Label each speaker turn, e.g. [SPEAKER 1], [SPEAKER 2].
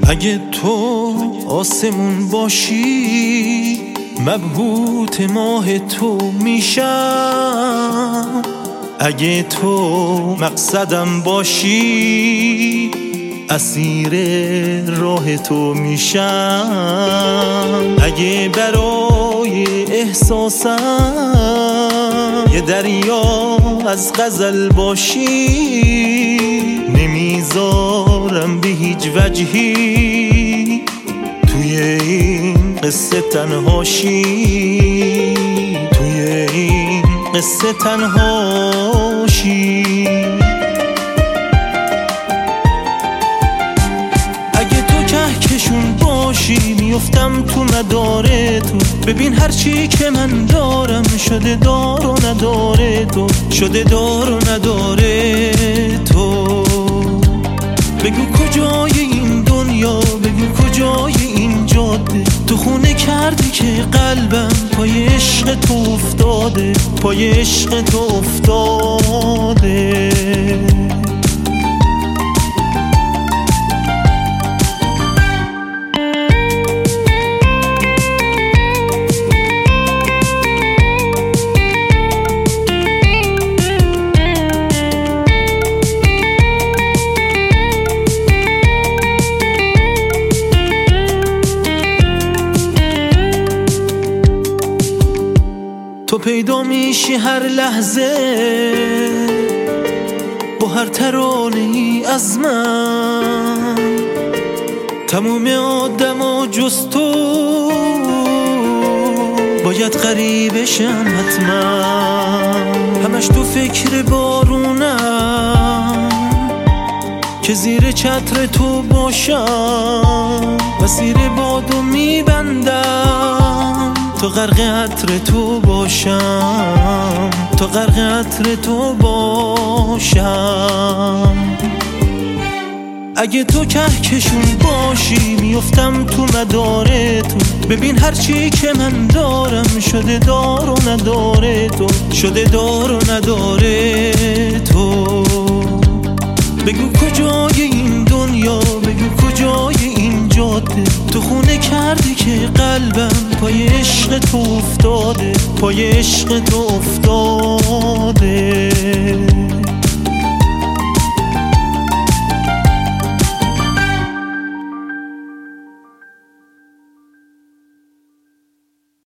[SPEAKER 1] اگه تو آسمون باشی مبهوت ماه تو میشم، اگه تو مقصدم باشی اسیر راه تو میشم. اگه برای احساسم یه دریا از غزل باشی نمیذارم به هیچ وجهی توی این قصه تنهاشی، توی این قصه تنهاشی. اگه تو کهکشون باشی میفتم تو مدار تو، ببین هرچی که من دارم شده دار و نداره تو، شده دار و نداره تو. بگو کجای این دنیا، بگو کجای این جاده، تو خونه کردی که قلبم پای عشق تو افتاده، پای عشق تو افتاده. تو پیدا میشی هر لحظه با هر ترانه‌ای از من، تموم آدما جز تو باید غریبشن حتما. همش تو فکر بارونم که زیر چتر تو باشم، مسیر بادو میبندم تا غرق عطر تو باشم، تا غرق عطر تو باشم. اگه تو کهکشون باشی میفتم تو مدار تو، ببین هرچی که من دارم شده دار و نداره تو، شده دار و نداره تو. بگو کجای این دنیا، بگو کجای این جاده، تو خونه کردی که قلبم پای عشق تو افتاده، پای عشق تو افتاده.